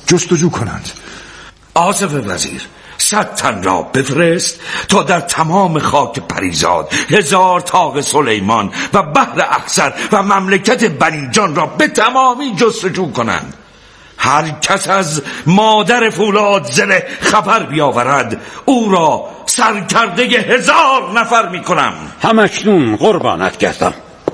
جستجو کنند. آصف وزیر 100 تن را بفرست تا در تمام خاک پریزاد 1000 طاق سلیمان و بحر اخضر و مملکت بنیجان را به تمامی جستجو کنند. هر کس از مادر فولاد زله خبر بیاورد او را سرکرده 1000 نفر می کنم. همکنون قربانت کردم.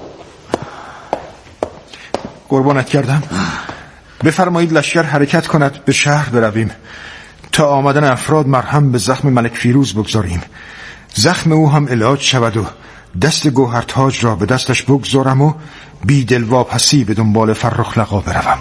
قربانت کردم؟ بفرمایید لشکر حرکت کند، به شهر برویم تا آمدن افراد مرهم به زخم ملک فیروز بگذاریم، زخم او هم علاج شود و دست گوهرتاج را به دستش بگذارم و بی دل واپسی به دنبال فرخ لقا بروم.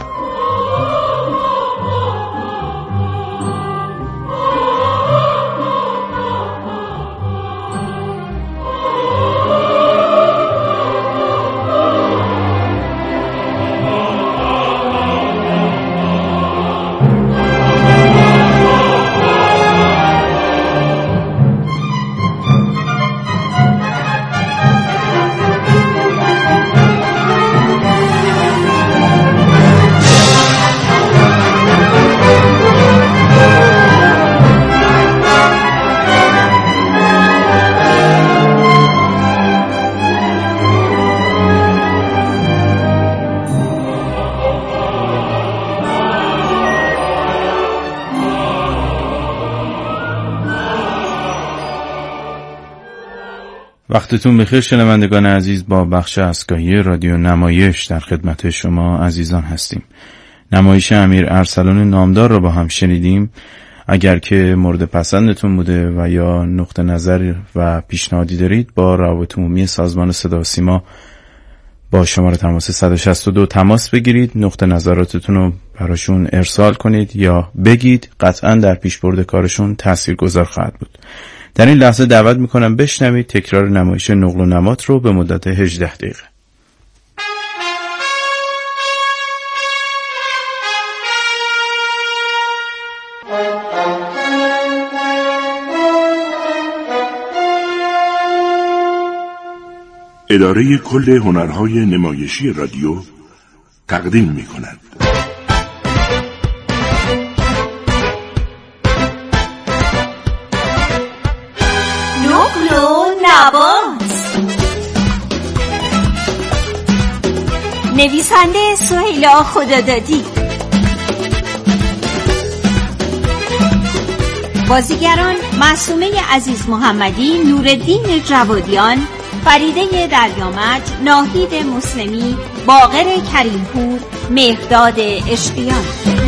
وقتتون بخیر شنوندگان عزیز، با بخش اسکایی رادیو نمایش در خدمت شما عزیزان هستیم. نمایش امیر ارسلان نامدار را با هم شنیدیم. اگر که مورد پسندتون بوده و یا نقطه نظر و پیشنهادی دارید با روابط عمومی سازمان صدا و سیما با شماره تماس 162 تماس بگیرید، نقطه نظراتتون رو براشون ارسال کنید یا بگید، قطعا در پیشبرد کارشون تاثیرگذار خواهد بود. در این لحظه دعوت میکنم بشنوید تکرار نمایش نقل و نمات رو به مدت 18 دقیقه. اداره کل هنرهای نمایشی رادیو تقدیم میکند. نویسنده سهیلا خدادادی، بازیگران معصومه عزیز محمدی، نورالدین جوادیان، فریده دریامج، ناهید مسلمی، باقر کریمپور، مهرداد عشقیان.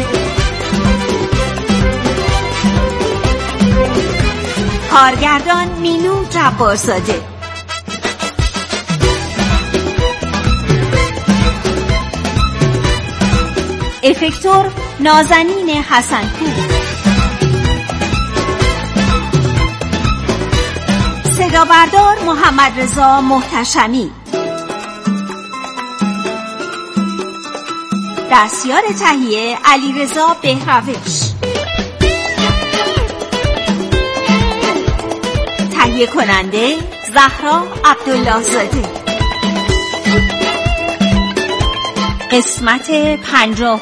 کارگردان مینو جبارزاده. افکتور نازنین حسنپور. صدابردار محمد رضا محتشمی. دستیار تهیه علیرضا بهروش. تهیه کننده زهرا عبدالله زاده. قسمت 50.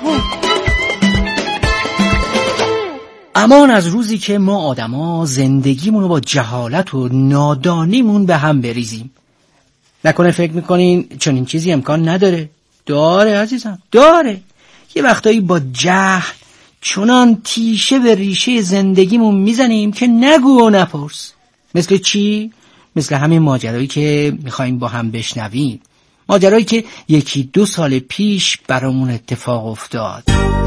امان از روزی که ما آدما زندگیمونو با جهالت و نادانیمون به هم بریزیم. نکنه فکر میکنین چنین چیزی امکان نداره؟ داره عزیزم، داره. یه وقتایی با جهل چنان تیشه به ریشه زندگیمون میزنیم که نگو و نپرس. مثل چی؟ مثل همین ماجرایی که میخوایم با هم بشنویم، ماجرایی که 1-2 سال پیش برامون اتفاق افتاد.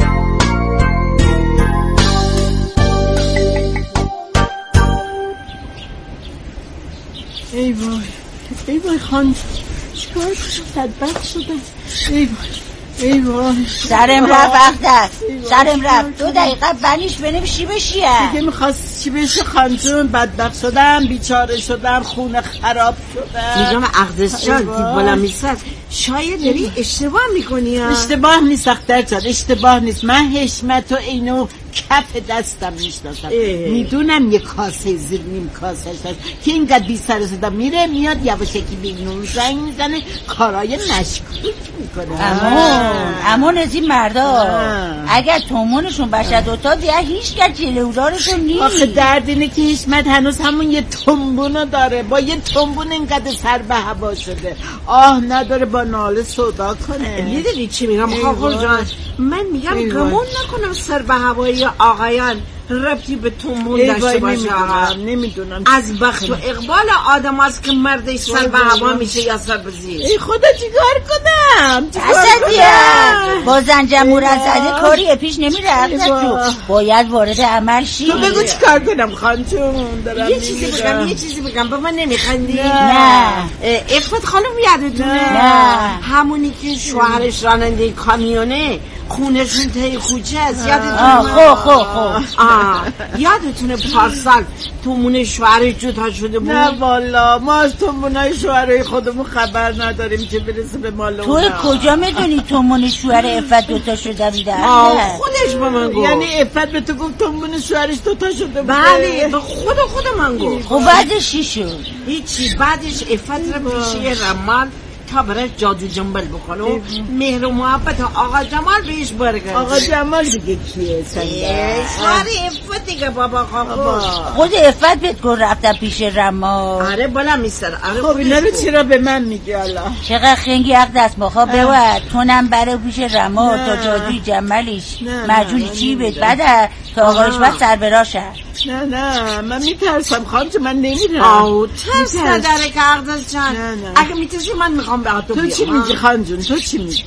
ای وای، ای وای خان، چیکار شد؟ بدبخت شدم. ای وای، ای وای، سرم رفت است، سرم رفت. 2 دقیقه بنیش بنیم چی بشیه؟ دیگه میخواست چی بشه خانجون؟ بدبخت شدم، بیچاره شدم، خونه خراب شدم. میگم عقدس جان بالا میسد، شاید داری اشتباه میکنی. اشتباه نیست اختر جان، اشتباه نیست. من حشمت و اینو کف دستم میشناسم، میدونم یه کاسه زیر نیم کاسه هست که اینقدر بی سر صدا میره میاد یواشکی بیرون زنگ میزنه کارای نشکوک میکنه. امان از این مردا اگر تومونشون باشه دوتا دیگه هیچ کس جلودارشون نیست. آخه درد اینه که حشمت هنوز همون یه تومبونو داره، با یه تومبون اینقدر سر به هوا شده، نداره با ناله سودا کنه. میدونی چی میگم خاخول جان؟ من میگم گمون نکنم سر به هوایی آقایان ربطی به تومون داشته باشه. نمیدونم از بخت و اقبال آدم هست که مردش سر به هوا میشه یا سر به زیر. ای خدا چیکار کنم؟ با زنجمور از زده کاری پیش نمیره. باید وارد عمل شی. تو بگو چیکار کنم خانجون؟ دارم یه چیزی بگم بابا نمیخندی؟ نه افت خانم یادتونه؟ نه همونی که شوهرش راننده کامیونه خونشون تای کوچه است. یادتونه؟ یادتونه پارسال تومون شوهرش جدا شده بود؟ نه والا ما از تومونای شوهرای خودمون خبر نداریم که برسه به مال اونا. تو کجا میدونی تومون شوهر افت دوتا شده بیده؟ خودش به من گفت. یعنی افت به تو گفت تومون شوهرش دوتا شده بود؟ بله به خود من گفت. خب بعدش چی شد؟ هیچی. بعدش افت رو پیشه رمان تا برای جادو جنبل بکنه و مهر و محبت آقا جمال بهش برگرده. آقا جمال دیگه کیه شوهر افت دیگه بابا خود افت بهت گفت رفتم پیش رما. آره بالا میسر. خب اینا رو چرا به من میگه الله؟ چقدر خنگی حق دست بخواه بود تونم برای پیش رما تا جادوی جمالش مجونی چی بید بعد تا آقایش بعد سر براشه. نه من میترسم خانم، من نمیرم. ترس نداره که عقدس جان. اگه میترسی من میخوام به تو چی میگی خانم جون؟ تو چی میگی؟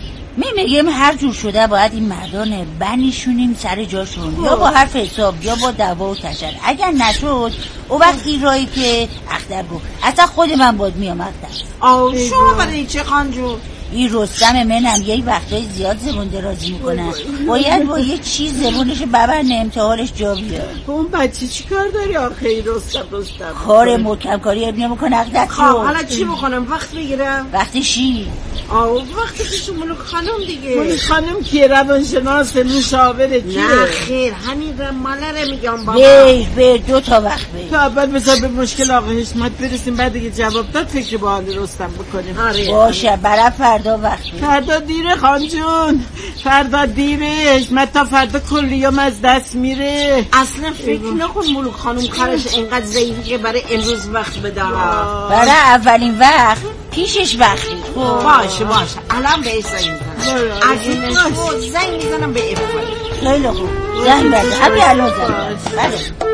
میگم هر جور شده باید این مردان بنیشونیم سر جاشون، یا با حرف حساب یا با دعوا و تشر. اگر نشد او وقت این رایی که اختر گفت اصلا خود من باید میام اختر. شما برای چه خانجون؟ این رستم منم یه وقتای زیاد زبون درازی میکنن، باید با یه چیز زبونش ببرنه امتحالش جا بیاد. اون بچه چی کار داری آخه رستم؟ کار محکم کاری ابنیه میکنه اختر. حالا چی بکنم؟ وقت بگیرم؟ وقتی شی؟ وقتی پیش ملوک خانم دیگه. ملوک خانم که روانشناس مشاوره کیه؟ نه خیر همین رماله رو میگم بابا. بیر 2 تا وقت بیر. تو اول بذار به مشکل آقا حشمت برسیم، بعد دیگه جواب داد فکر با حال رستم بکنیم. باشه برای فردا وقت بیر. فردا دیره خان جون، فردا دیره. حشمت تا فردا کلیوم از دست میره. اصلا فکر نکن ملوک خانم کارش اینقدر ضعیفه که برای امروز وقت بده. برای اولین وقت پیشش وقتی. باشه الان بهش زنگ میزنم. اگه نشد زنگ میزنم به افت. خیلی خوب زنگ بزن. همین الان زنگ بله.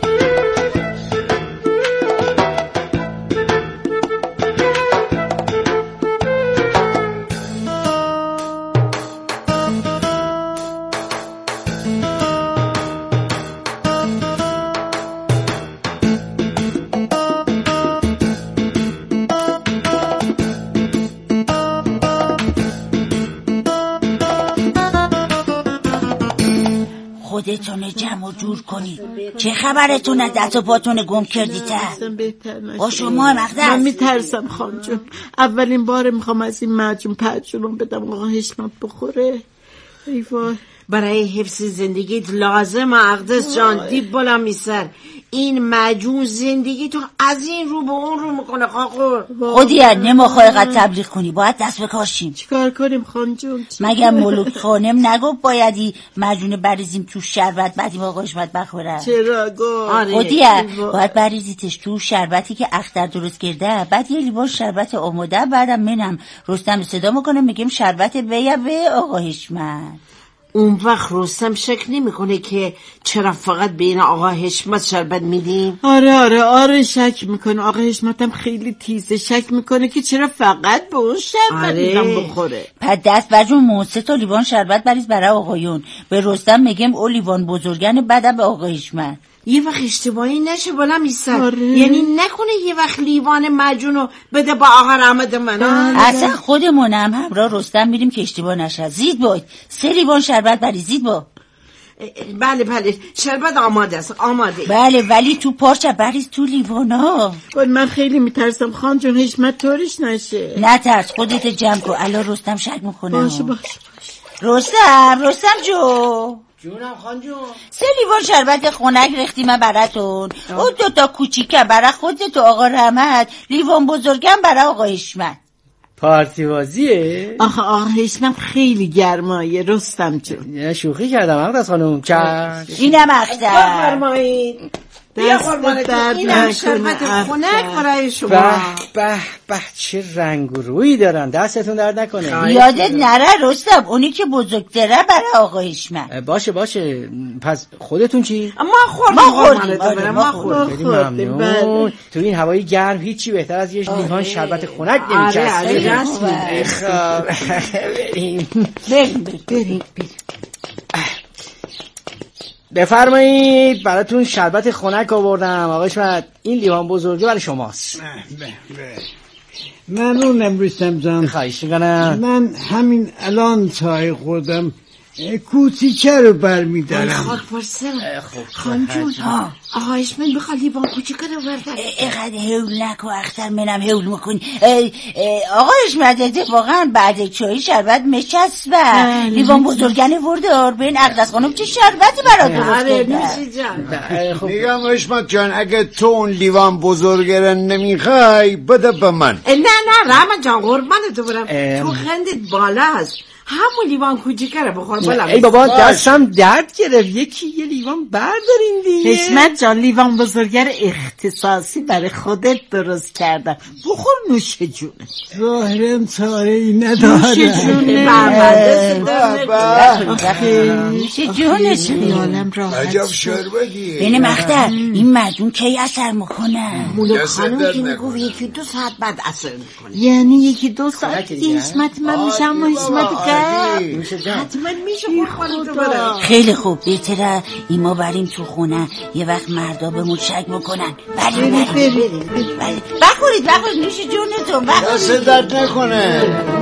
خودتون جمع و جور کنید. چه خبرتون از دست و پاتون گم کردید؟ با شما مقدس من میترسم خان جون. اولین بار میخوام از این مجون پرچونم بدم آقا حشمت بخوره. ای وای. برای حفظ زندگیت لازم اقدس جان دیب بالا میسر. این مجون زندگی تو از این رو به اون رو میکنه خاخور. خودی نمیخوای قد تبلیغ کنی، باید دست بکاشیم. چیکار کنیم خان جون؟ مگه ملوک خانم نگفت بایدی مجون بریزیم تو شربت بعدی با آقایش باید بخورن؟ چرا گفت؟ خودی باید بریزیتش تو شربتی که اختر درست کرده، بعد یه لیوان شربت آماده. بعدم منم رستم صدا میکنه میگیم شربت به آقا حشمت. اون وقت رستم شک نمیکنه که چرا فقط به این آقا حشمت شربت میدیم؟ آره شک میکنه. آقا حشمتم خیلی تیزه، شک میکنه که چرا فقط به اون شربت میدم بخوره. پس دست برجون 3 تا لیوان شربت بریز برای آقایون. به رستم میگم او لیوان بزرگن بعد به آقا حشمت. یه وقت اشتباهی نشه بالا میسر. یعنی نکنه یه وقت لیوان مجونو بده با آقا رحمت من. اصلا خودمونم همراه رستم میریم که اشتباه نشه. زید باید 3 لیوان شربت بریزید با. بله شربت آماده است. بله ولی تو پارچه بریز تو لیوانا. من خیلی میترسم خان جون حشمت طورش نشه. نترس خودت جمع کن. الان رستم شک میکنه. باشه رستم جو جونم خان جون. 3 لیوان شربت خنک ریختیم براتون. اون 2 تا کوچیکم برای خودت و آقا رحمت، لیوان بزرگم برای آقا حشمت. پارتی بازیه؟ آقا حشمت خیلی گرمایه رستم جون. شوخی کردم مقدس خانم. اینم اختر. بفرمایید. بیا قربانتون، اینم شربت خنک برای شما. به چه رنگ و رویی دارن. دستتون درد نکنه. یادت نره رستم، اونی که بزرگتره برای آقا حشمت. باشه پس خودتون چی؟ ما خوردیم. تو این هوای گرم هیچی بهتر از یه لیوان شربت خنک نمیچسبه. بریم. بفرمایید، براتون شربت خنک آوردم. آقا حشمت، این لیوان بزرگه برای شماست. ممنونم رستم جان. خواهش میکنم. من همین الان چای خوردم، کوچیکه رو برمیدارم. خاک پرسم خان جون، آقا حشمت بخواد لیوان کوچیکه رو بردارم. اینقدر هول نکن اختر، منم هول میکنی. آقا حشمت اتفاقا بعد چای شربت میچسبه. لیوان بزرگنه وردار به این اقدس خانم چه شربتی برات درست کردن. میگم حشمت جان اگه تو اون لیوان بزرگه رو نمیخوای بده به من. نه رحمت جان قربانت برم، تو خندت بالا هست. همون لیوان کوچیکه رو بخور بالا. ای بابا دستم درد گرفت، یکی یه لیوان بردارین دیگه. حشمت جان لیوان بزرگر اختصاصی برای خودت درست کردم، بخور نوش جونه. ظاهرم چاره ای نداره. نوش جونه نوش جونه. خیالم راحت. عجب شربتیه. بین مختر این مردون کی اثر میکنه؟ مولا خانم که میگو 1-2 ساعت بعد اثر میکنه. یعنی 1-2 ساعت حشمت من میشم و حشمت حتما میشه قربانتو برم. خیلی خوب، بهتره این ما بریم تو خونه، یه وقت مردا به مون شک بکنن. بریم بخورید نوش جونتون. دست درد نکنه.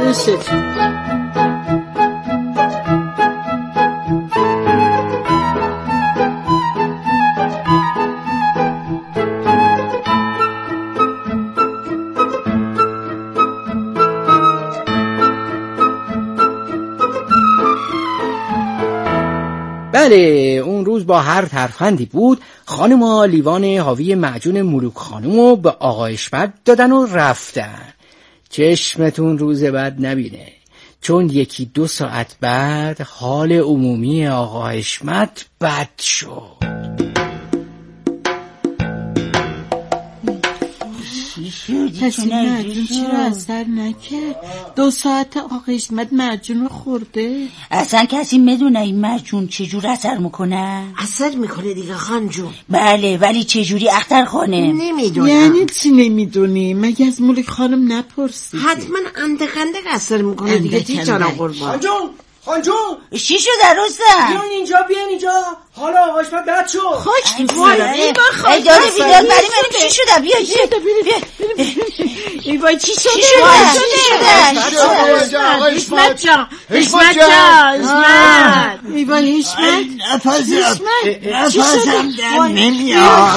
بله، اون روز با هر ترفندی بود خانوما لیوان حاوی معجون ملوک خانومو به آقا حشمت دادن و رفتن. چشمتون روز بعد نبینه، چون 1-2 ساعت بعد حال عمومی آقا حشمت بد شد. کسی معجون چرا اثر نکرد؟ 2 ساعت آقا حشمت معجون رو خورده. اصلا کسی میدونه این معجون چجور اثر میکنه؟ اثر میکنه دیگه خان جون. بله، ولی چجوری اختر خانم؟ نمیدونم. یعنی چی نمیدونی؟ مگه از ملک خانم نپرسی؟ حتما اندک اثر میکنه دیگه. چی جانم قربان؟ خان جون چی شده رستم؟ بیان اینجا حالا آقا حشمت بد شد. خوش اجازه بیداد بریم چی شده؟ بیا ای وای چی شده؟ حشمت جان ای وای حشمت نفسم در نمیاد.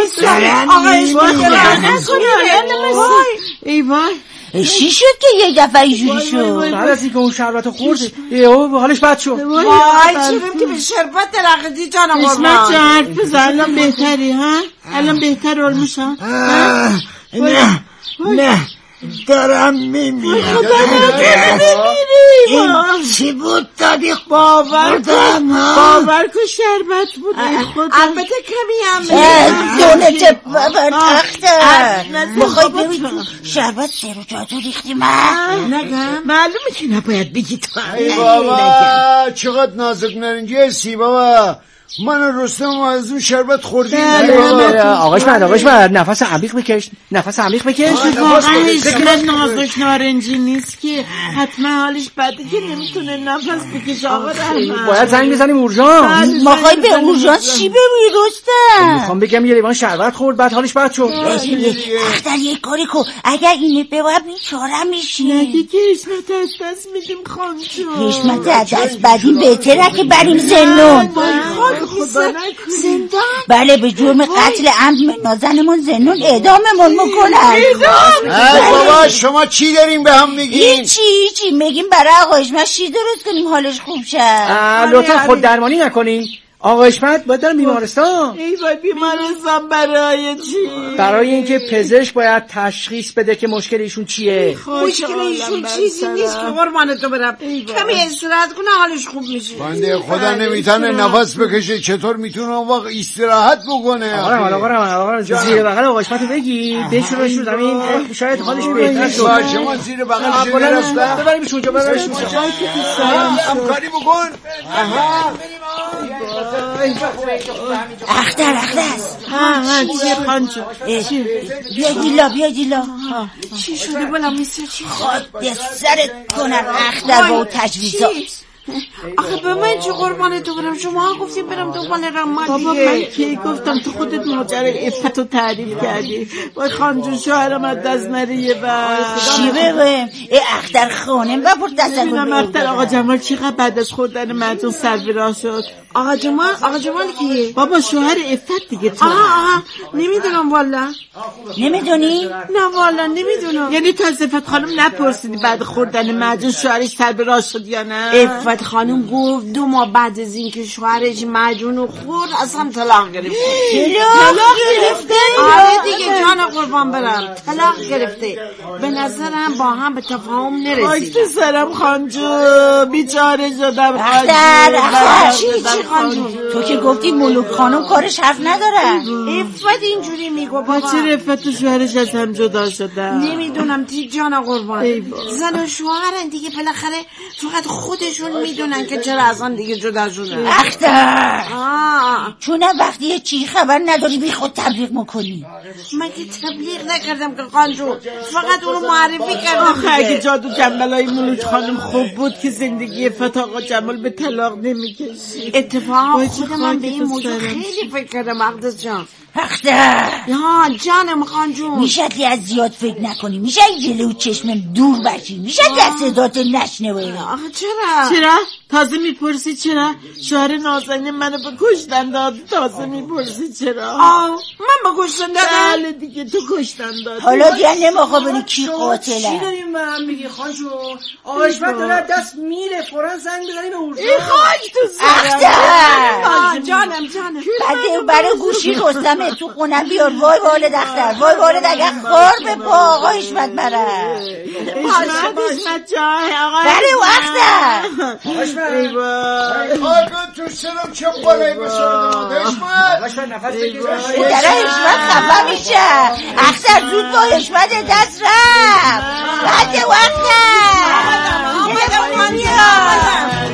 ای وای چی شد که یه دفعه اینجوری شد؟ بعد از اینکه اون شربتو خورد حالش بد شد. وای چیدیم که به شربت رقیدی جانم قربان. حشمت جان بذار الان بهتری ها؟ الان بهتر علمش ها؟ نه دارم میمیرم. این چی بود دادی؟ باور کن شربت بود. البته کمی هم دونت بابر تخته بخوای ببین شربت سر و جادو ریختی. من نگم معلومه که نباید بگی تو. ای بابا چقدر نازک نارنجی هستی بابا. من رستم از اون شربت خوردیم. آقاش من نفس عمیق بکش. واقعا حشمت نازک نارنجی نیست که حتما حالش بده که نمیتونه نفس بکشه. آقا رحمت باید زنگ بزنیم اورژانس. ما خواهی به اورژانس چی ببینی رستم؟ میخوام بگم یه لیوان شربت خورد بعد حالش بد شد. اختر یک کاری کن، اگر اینه بباید بیچاره میشی. نگه که حشمت از دست میدیم خان جون. حشمت از دست بدیم بهتره که بریم زنون. خدا نکنه. زندان؟ بله به جرم قتل عمد نازنمون زنون اعداممون میکنن. بابا شما چی داریم به هم میگین؟ هیچی میگیم برای آقا حشمت چی درست کنیم حالش خوب شه. لطفا خود درمانی نکنین. آقا حشمت باید دارم بیمارستان. ای وای بیمارستان برای چی؟ برای اینکه پزشک باید تشخیص بده که مشکل ایشون چیه. مشکل ایشون چیزی نیست که قربان تو برم. کمی استراحت کنه حالش خوب میشه. بنده خدا نمیتونه نفس بکشه، چطور میتونه اون وقت استراحت بکنه؟ آقا زیر بغل آقا حشمت رو بگی بشورش رو زمین، شاید حالش بهتر شه. شما زیر بغلش برسته ببریمش اونجا همکاری بکن. اختر چیه پانچو؟ بیا دیلا چی شده بلا میسه چی؟ خود سرت کنن اختر و تجویزات. آخه به من چه قربان تو برم؟ شما گفتیم برم دنبال رحمت دیگه. بابا من کی گفتم؟ تو خودت ماجرای عفتو تعریف کردی. وای خانجون شوهرم از دست نره یه وقت. چی بگویم؟ اختر خانم و پر دست ببینم اختر آقا جمال چقدر بعد از خوردن معجون سر به راه شد. آقا جمال کیه؟ بابا شوهر عفت دیگه. تو نمیدونم والا. نمیدونی؟ نه والا نمیدونم. یعنی تا عفت خانم نپرسیدی بعد خوردن معجون شوهرش سر به راه شد یا نه؟ عفت خانم گفت 2 ماه بعد از این که شوهرش معجون خورد اصلا طلاق گرفته. طلاق گرفته؟ آره دیگه جان قربان برم طلاق گرفته. به نظرم با هم به تفاهم نرسید. آی تو سرم خانجو بیچاره شدم. اختر چی خانجون؟ تو که گفتی ملوک خانم کارش حرف نداره. عفت اینجوری میگو بابا. چرا عفت و شوهرش از هم جدا شدن؟ نمیدونم تی جان قربان. زن و شوهرن دیگه بالاخره فقط خودشون میدونن که چرا از هم دیگه جدا شدن. اختر چون وقتی چی خبر نداری بی خود تبلیغ میکنی. من که تبلیغ نکردم که خانجون، فقط اونو معرفی کردم. آخه اگه جادو جنبلای ملوک خانم خوب بود که زندگی عفت آقا جمال به طلاق نمیکشید. اتفاقا خود من به این موضوع خیلی فکر کردم مقدس جان. اختر جانم خانجون میشه از زیاد فکر نکنی، میشه جلو چشمم دور بشی، میشه صدات نشنوی. آخه چرا؟ تازه میپرسی چرا؟ شوهر نازنین منو به کشتن داد. تازه میپرسی چرا؟ من به کشتن دادم؟ بله دیگه تو کشتن داد. حالا دیگه نمیخوا بری کی قاتله. چی داریم به هم میگی خانجون؟ آقا حشمت داره دست میره، فوراً زنگ بزنیم به اورژانس. ای خاک تو سرم. اختر جانم بعد برای گوشی رستمه تو خونم بیار. وای والد اختر، وای والد اگر خار به پا آقا حشمت بره. حشمت جای آقا بله و اختر ای وای خاکم تو سرم چه بالایی بسرده حشمت نفس بکش. داره حشمت خفه میشه. اختر زود با حشمت دست رفت. بعد و اختر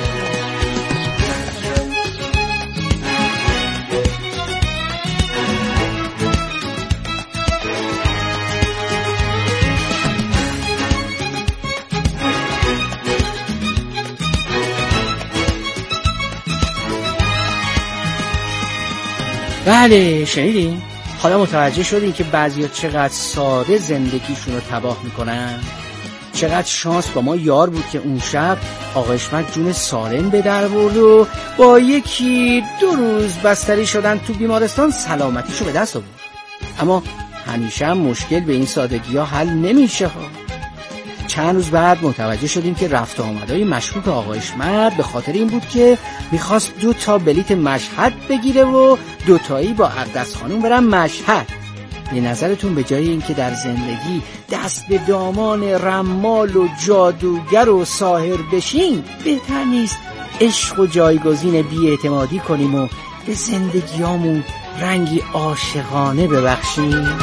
بله شنیدین؟ حالا متوجه شدین که بعضیا چقدر ساده زندگیشون رو تباه میکنن؟ چقدر شانس با ما یار بود که اون شب آقا حشمت جون سالم به در برد و با 1-2 روز بستری شدن تو بیمارستان سلامتیشو به دست آورد. اما همیشه هم مشکل به این سادگی ها حل نمیشه ها. چند روز بعد متوجه شدیم که رفت و آمدهای مشکوک آقا حشمت به خاطر این بود که میخواست 2 تا بلیت مشهد بگیره و 2 تایی با اقدس خانوم برن مشهد. به نظرتون به جای اینکه در زندگی دست به دامان رمال و جادوگر و ساحر بشیم، بهتر نیست عشق و جایگزین بی‌اعتمادی کنیم و به زندگیامون رنگی عاشقانه ببخشیم؟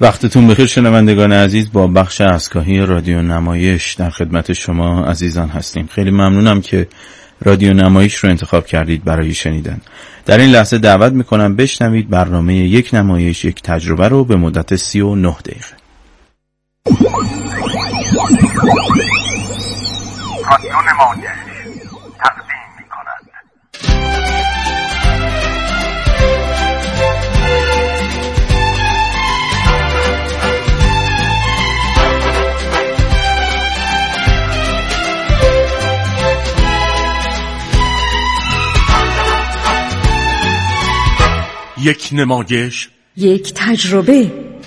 وقتتون بخیر شنوندگان عزیز، با بخش اسکاهی رادیو نمایش در خدمت شما عزیزان هستیم. خیلی ممنونم که رادیو نمایش رو انتخاب کردید برای شنیدن. در این لحظه دعوت میکنم بشنوید برنامه یک نمایش یک تجربه رو به مدت 39 دقیقه. رادیو نمایش تقدیم میکند یک نمایش یک تجربه.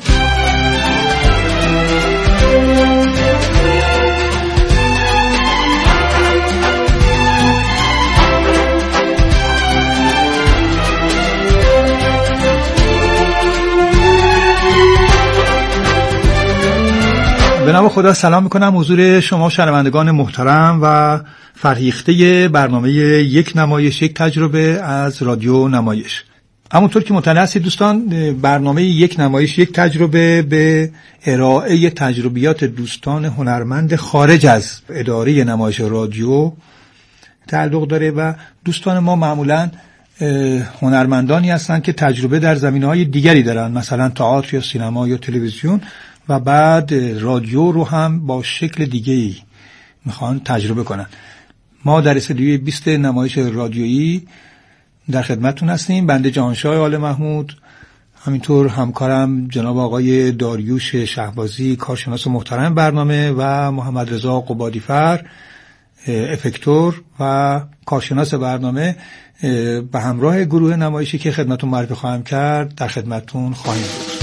به نام خدا سلام میکنم حضور شما شنوندگان محترم و فرهیخته برنامه یک نمایش یک تجربه از رادیو نمایش. همونطور که مطلع هستید دوستان، برنامه یک نمایش یک تجربه به ارائه تجربیات دوستان هنرمند خارج از اداره نمایش رادیو تعلق داره و دوستان ما معمولاً هنرمندانی هستند که تجربه در زمینه‌های دیگری دارن، مثلا تئاتر یا سینما یا تلویزیون، و بعد رادیو رو هم با شکل دیگه‌ای میخوان تجربه کنن. ما در استودیوی 20 نمایش رادیویی در خدمتتون هستیم. بنده جهانشاه آل محمود، همینطور همکارم جناب آقای داریوش شهبازی کارشناس محترم برنامه و محمد رضا قبادیفر افکتور و کارشناس برنامه به همراه گروه نمایشی که خدمتتون معرفی خواهم کرد در خدمتتون خواهیم بود.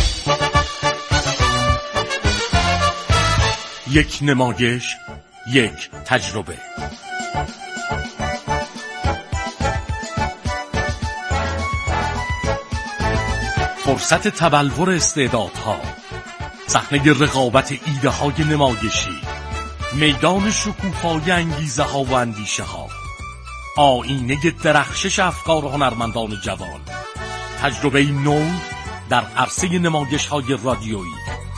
یک نمایش یک تجربه. فرصت تبلور استعدادها، صحنه رقابت ایده های نمایشی، میدان شکوفای انگیزه ها و اندیشه ها، آینه درخشش افکار هنرمندان جوان، تجربه نو در عرصه نمایش های رادیویی.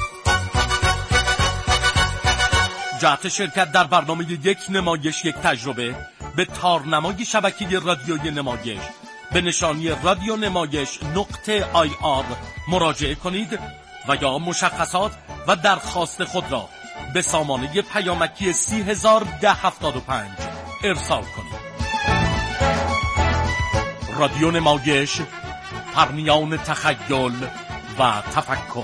جهت شرکت در برنامه یک نمایش یک تجربه به تارنمای شبکه رادیوی نمایش به نشانی رادیو نمایش .ir مراجعه کنید و یا مشخصات و درخواست خود را به سامانه پیامکی 301075 ارسال کنید. رادیو نمایش، پرنیان تخیل و تفکر.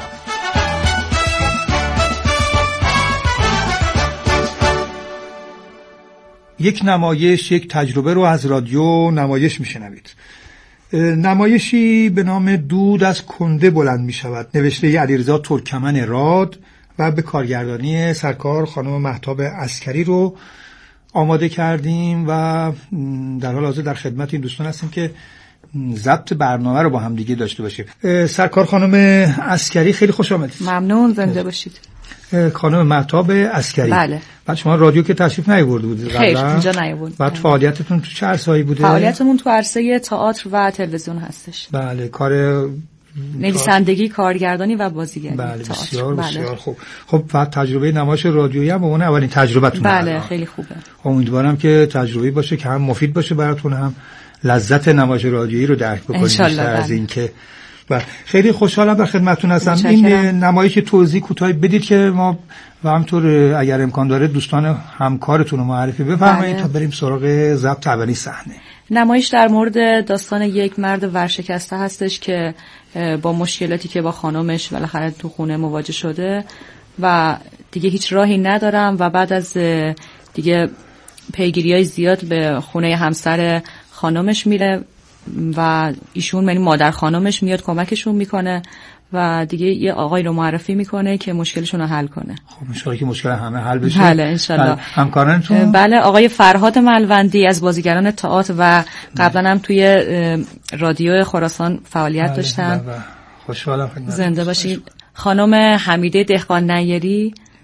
یک نمایش یک تجربه رو از رادیو نمایش میشنوید. نمایشی به نام دود از کنده بلند میشود، نوشته علیرضا ترکمن راد و به کارگردانی سرکار خانم مهتاب عسکری رو آماده کردیم و در حال حاضر در خدمت این دوستان هستیم که ضبط برنامه رو با هم دیگه داشته باشیم. سرکار خانم عسکری خیلی خوش آمدید. ممنون، زنده باشید. خانم مهتاب عسکری. بله. بعد شما رادیو که تشریف نیاورده بودید قبلا؟ خیر، اینجا نیاوردم. بعد فعالیتتون تو چه عرصه‌ای بوده؟ فعالیتمون تو عرصه تئاتر و تلویزیون هستش. بله، کار نویسندگی، کارگردانی و بازیگری. بله، بسیار بسیار خوب. خب بعد تجربه نمایش رادیویی هم اون اولین تجربتون. بله، خیلی خوبه. امیدوارم که تجربه‌ای باشه که هم مفید باشه براتون، هم لذت نمایش رادیویی رو درک بکنید از اینکه. خیلی خوشحالم در خدمتتون هستم. این نمایش توضیح کوتاهی بدید که ما و همطور اگر امکان داره دوستان همکارتون رو معرفی بفرمایید تا بریم سراغ ضبط اولین صحنه. نمایش در مورد داستان یک مرد ورشکسته هستش که با مشکلاتی که با خانمش بالاخره تو خونه مواجه شده و دیگه هیچ راهی ندارم و بعد از دیگه پیگیری‌های زیاد به خونه همسر خانمش میره و ایشون یعنی مادر خانمش میاد کمکشون میکنه و دیگه یه آقای رو معرفی میکنه که مشکلشون رو حل کنه. خب انشالله که مشکل همه حل بشه. بله انشالله. همکارانتون؟ بله، آقای فرهاد ملوندی از بازیگران تئاتر و قبلا هم توی رادیو خراسان فعالیت داشتن. خوشحالم. زنده باشید. خانم حمیده دهقان نیری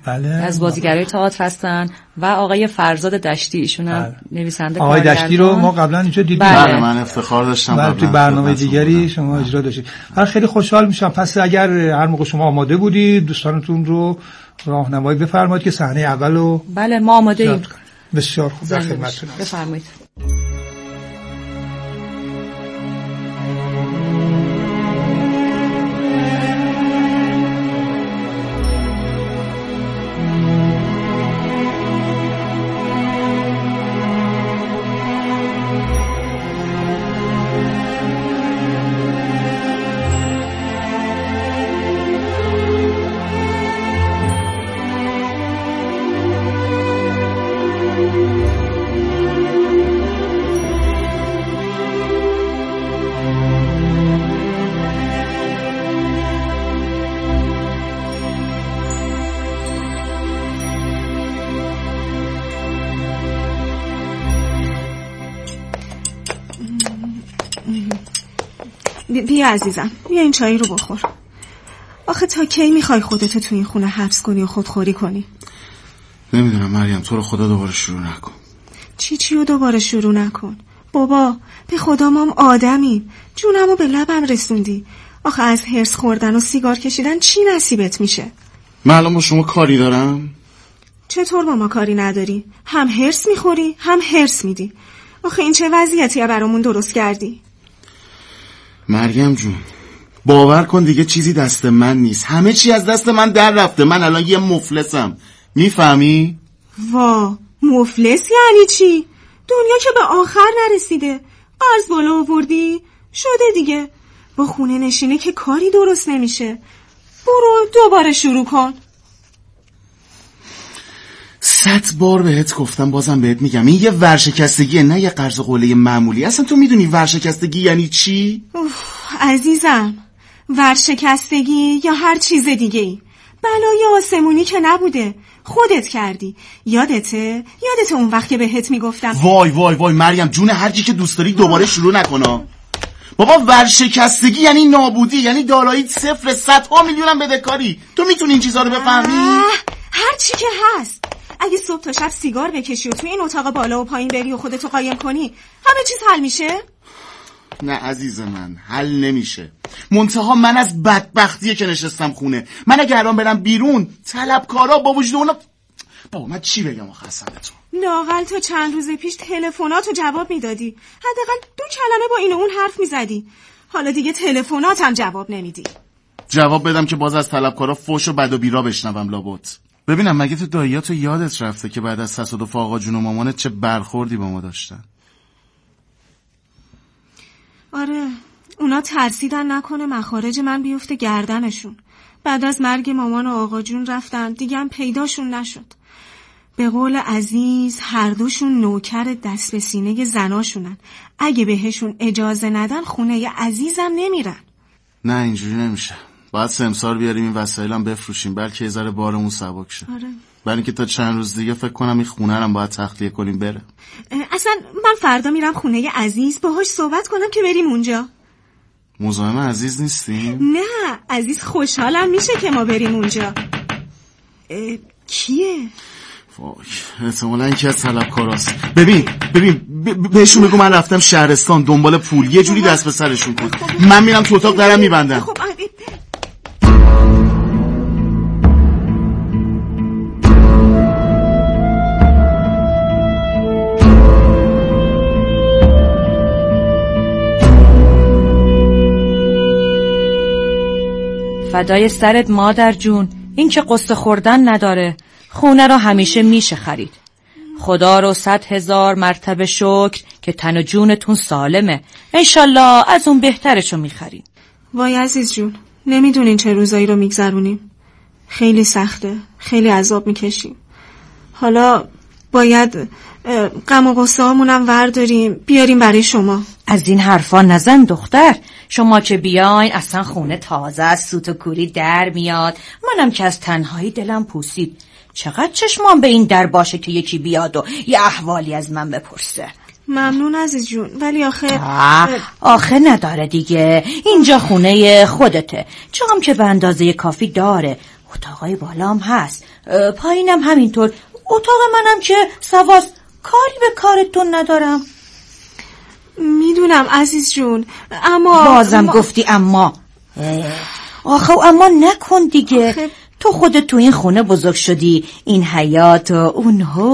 بله. از بازیگرای تئاتر هستن و آقای فرزاد دشتی، ایشون هم نویسنده آقای دشتی رو ما قبلا اینجا دیدیم. بله من افتخار داشتم توی برنامه دیگری شما اجرا داشتید. خیلی خوشحال میشم. پس اگر هر موقع شما آماده بودید دوستانتون رو راهنمایی بفرمایید که صحنه اولو. بله ما آماده ایم. بسیار خوب، در خدمتتونم. بفرمایید. بیا عزیزم، بیا این چایی رو بخور. آخه تا کی میخوای خودتو تو این خونه حبس کنی و خودخوری کنی؟ نمیدونم مریم، تو رو خدا دوباره شروع نکن. چی رو دوباره شروع نکن؟ بابا به خدا ما هم آدمیم، جونمو به لبم رسوندی. آخه از هرس خوردن و سیگار کشیدن چی نصیبت میشه؟ من الان با شما کاری دارم؟ چطور با ما کاری نداری؟ هم هرس میخوری هم هرس میدی. آخه این چه وضعیتیه برامون درست کردی؟ مریم جون باور کن دیگه چیزی دست من نیست، همه چی از دست من در رفته. من الان یه مفلسم، میفهمی؟ وا مفلس یعنی چی؟ دنیا که به آخر نرسیده، قرض بالا آوردی شده دیگه. با خونه نشینه که کاری درست نمیشه. برو دوباره شروع کن. 100 بار بهت گفتم بازم بهت میگم این یه ورشکستگیه، نه یه قرض قوله معمولی. اصلا تو میدونی ورشکستگی یعنی چی؟ عزیزم ورشکستگی یا هر چیز دیگه ای بلای آسمونی که نبوده، خودت کردی. یادته اون وقت که بهت میگفتم وای وای وای مریم جون، هر چی که دوست داری دوباره شروع نکنا. بابا ورشکستگی یعنی نابودی، یعنی دارایی صفر، 100 میلیونم بدهکاری. تو میتونی این چیزا رو بفهمی؟ هر چی که هست. اگه صبح تا شب سیگار بکشی و توی این اتاق بالا و پایین بری و خودتو قایم کنی همه چیز حل میشه؟ نه عزیز من، حل نمیشه. منتها من از بدبختیه که نشستم خونه. من اگه الان برم بیرون طلبکارا با وجود اونا. بابا من چی بگم آخه اصلا به تو؟ لااقل تا چند روز پیش تلفناتو جواب میدادی، حداقل 2 کلمه با این و اون حرف میزدی. حالا دیگه تلفناتم جواب نمیدی. جواب بدم که باز از طلبکارا فوش و بد و بیرا بشنوم لابد. ببینم مگه تو داییاتو یادت رفته که بعد از تصادف آقا جون و مامانت چه برخوردی با ما داشتن؟ آره اونا ترسیدن نکنه مخارج من بیفته گردنشون. بعد از مرگ مامان و آقا جون رفتن دیگه هم پیداشون نشد. به قول عزیز هر دوشون نوکر دست به سینه زناشونن. اگه بهشون اجازه ندن خونه عزیزم نمیرن. نه اینجوری نمیشه. باید سمسار بیاریم این وسایلم بفروشیم بلکه یه ذره بارمون سبک شه. آره. برای اینکه تا چند روز دیگه فکر کنم این خونه رو باید تخلیه کنیم بره. اصلا من فردا میرم خونه عزیز باهاش صحبت کنم که بریم اونجا. مزاحم عزیز نیستیم؟ نه عزیز خوشحالم میشه که ما بریم اونجا. کیه؟ وای احتمالا این که از طلبکاراست. ببین بهشون بگو من رفتم شهرستان دنبال پول، یه جوری دست به سرشون کن. من میرم تو اتاق درم میبندم. فدای سرت مادر جون، این که قصه خوردن نداره. خونه رو همیشه میشه خرید. خدا رو 100,000 مرتبه شکر که تن و جونتون سالمه. انشالله از اون بهترشو میخرید. وای عزیز جون نمیدونین چه روزایی رو میگذرونیم. خیلی سخته، خیلی عذاب میکشیم. حالا باید غم و غصه هامونم ورداریم بیاریم برای شما. از این حرفا نزن دختر. شما که بیاین اصلا خونه تازه از سوت و کوری در میاد. منم که از تنهایی دلم پوسید. چقدر چشمان به این در باشه که یکی بیاد و یه احوالی از من بپرسه. ممنون عزیز جون ولی آخه نداره دیگه. اینجا خونه خودته. چون که به اندازه کافی داره. اتاقای بالام هست، پایینم همینطور. اتاق منم که سواست، کاری به کارتون ندارم. میدونم عزیز جون، اما بازم گفتی اما. آخه اما نکن دیگه. تو خودت تو این خونه بزرگ شدی، این حیات و اون